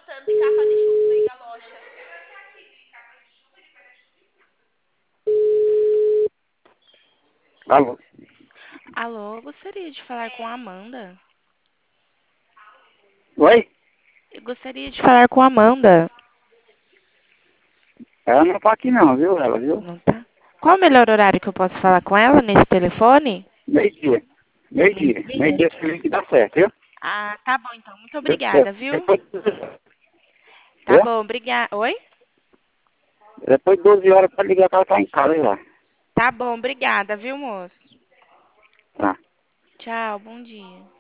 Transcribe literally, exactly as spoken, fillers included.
tanto de capa de chuva e galocha. Alô? Alô, gostaria de falar com a Amanda. Oi? Eu gostaria de falar com a Amanda. Ela não tá aqui não, viu? Ela, viu? Não tá? Qual o melhor horário que eu posso falar com ela nesse telefone? Meio-dia. Meio-dia. Meio-dia. Meio-dia se que dá certo, viu? Ah, tá bom então. Muito De- de- obrigada, viu? Depois, Tá viu? bom, obrigada. Oi? Depois de doze horas pode ligar que ela tá em casa já. Tá bom, obrigada, viu, moço? Tá. Tchau, bom dia.